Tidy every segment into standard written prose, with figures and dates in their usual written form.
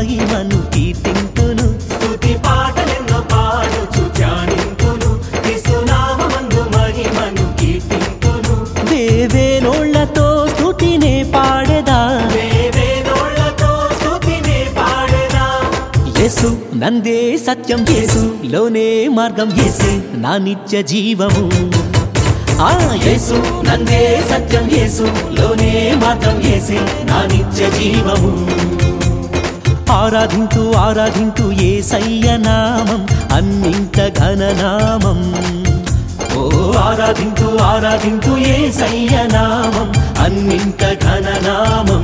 మహిమను కీర్తింతును. స్తుతి పాటలెన్నో పాడుచు ధ్యానింతును, యేసునామమందు మహిమను కీర్తింతును. వేవేనోళ్లతో స్తుతినే పాడెదా, వేవేనోళ్లతో స్తుతినే పాడెదా. యేసు నందే సత్యం, యేసు లోనే మార్గం, యేసే నా నిత్య జీవము. ఆ యేసు నందే సత్యం, యేసు లోనే మార్గం, యేసే నా నిత్య జీవము. ఆరాధింతు ఆరాధింతు యేసయ్య నామం, అన్నింట ఘననామం. ఓ ఆరాధింతు ఆరాధింతు యేసయ్య నామం, అన్నింట ఘననామం.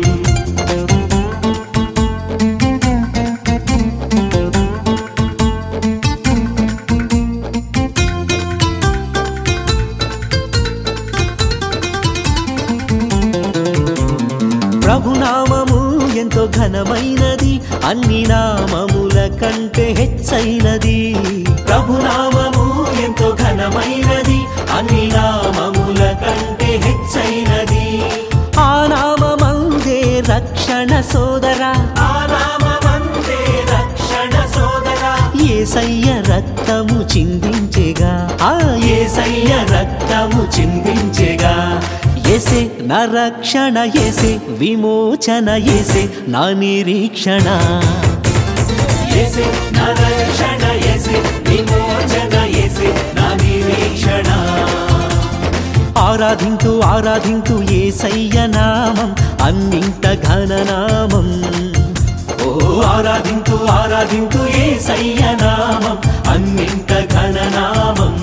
ప్రభునామము ఎంతో ఘనమైనది, అన్ని నామముల కంటే హెచ్చైనది. ప్రభునామము ఎంతో ఘనమైనది, అన్ని నామముల కంటే హెచ్చైనది. ఆ నామమందే రక్షణ సోదరా, ఆ నామమందే రక్షణ సోదరా. యేసయ్య రక్తము చిందించెగా, ఆ యేసయ్య రక్తము చిందించెగా. యేసే నా రక్షణ, యేసే విమోచన, యేసే నా నిరీక్షణ. యేసే నా రక్షణ, యేసే విమోచన, యేసే నా నిరీక్షణ. ఆరాధింతు ఆరాధింతు యేసయ్య నామం, అన్నింట ఘననామం. ఓ ఆరాధింతు ఆరాధింతు యేసయ్య నామం, అన్నింట ఘననామం.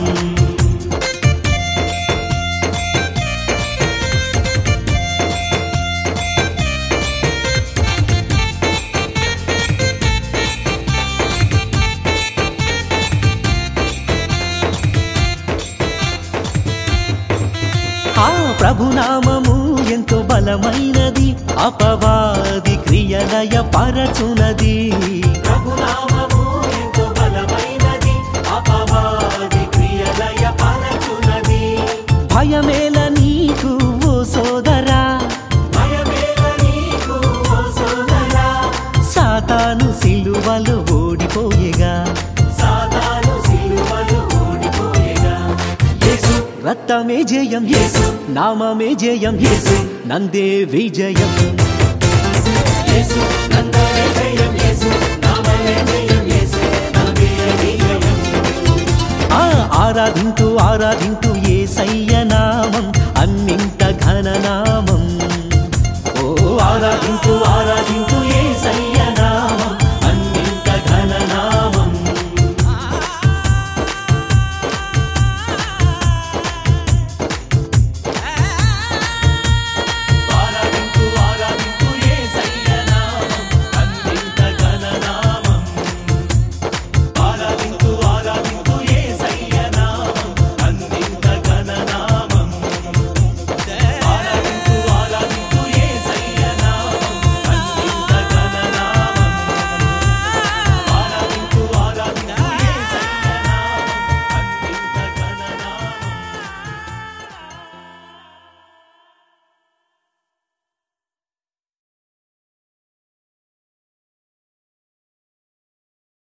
ఆ ప్రభునామము ఎంతో బలమైనది, అపవాది క్రియలయ పరచునది. ప్రభునామము ఎంతో బలమైనది, అపవాది క్రియలయ పరచునది. భయమేల నీకు ఓ సోదరా, భయమేల నీకు ఓ సోదరా. సాతాను సిలువలో ఓడిపోయేగా, సాతాను సిలువలో ఓడిపోయేగా. యేసు రక్తమే జయం, యేసు నామమే జయం, యేసు నందే విజయం. యేసు నందే జయం, యేసు నామమే జయం, యేసు నందే విజయం. ఆ ఆరాధింతు ఆరాధింతు